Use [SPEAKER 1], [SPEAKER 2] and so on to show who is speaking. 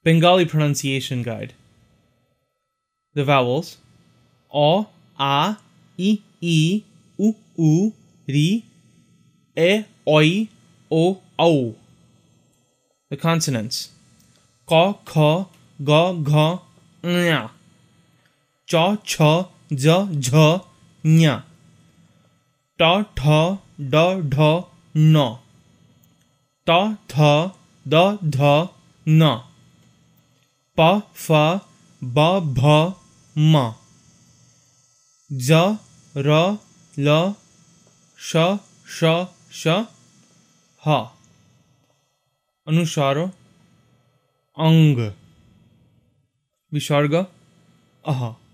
[SPEAKER 1] Bengali Pronunciation Guide. The vowels: o, a, I, u, ri, e, oi, o, au. The consonants: ka, kha, ga, gha, nya. Cha, cha, ja, jha, nya. Ta, tha, da, dha, na. Ta, tha, da, dha, na. Pa, fa, ba, bha, ma. Ja, ra, la, sha, sha, ha. Anuswaro: ang. Visarga: aha.